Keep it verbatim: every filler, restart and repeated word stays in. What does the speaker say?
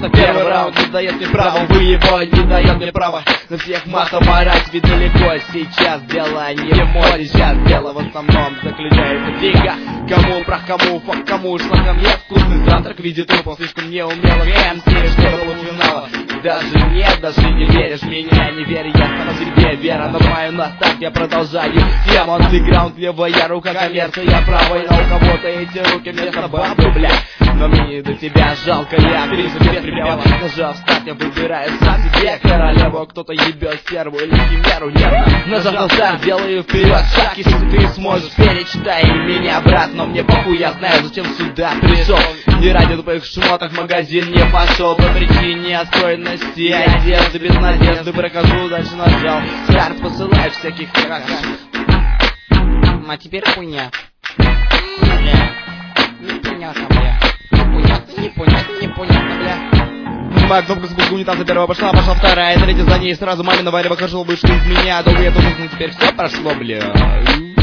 конечно, первый раунд не дает мне права, вы его не дает мне права на всех матом орать, ведь далеко сейчас дело не в моде, сейчас дело в основном заключается в деньгах. Кому прах, кому фак, кому шло ко мне вкусный завтрак в виде трупов слишком неумелых эм си, что было у финала. Даже нет, даже не веришь в меня, не верь, я сама себе вера, но мою на старт я продолжаю тему. Андеграунд, левая рука, коммерция правой, но у кого-то эти руки вместо бабы, бля. Но мне не до тебя жалко, я актрису без припева. Нажав старт, я выбираю сам себе королеву. Кто-то ебет стерву или химеру нервно. Нажав на старт, делаю вперед шаг. Если ты сможешь, перечитай меня, брат. Но мне похуй, я знаю, зачем сюда пришел. Не ради тупых шмоток в магазин не пошел. По причине отстроенности одежды без надежды. Прохожу, дальше нажал старт, посылаю всяких какашек. А теперь хуйня. Бля. Непонятно, бля. Непонятно, непонятно, непонятно, бля. Нажимаю кнопку спуску унитаза, первая пошла, пошла вторая, третья за ней, сразу мамина варя выхожу, вышли из меня. Долго я должен, теперь все прошло, бля.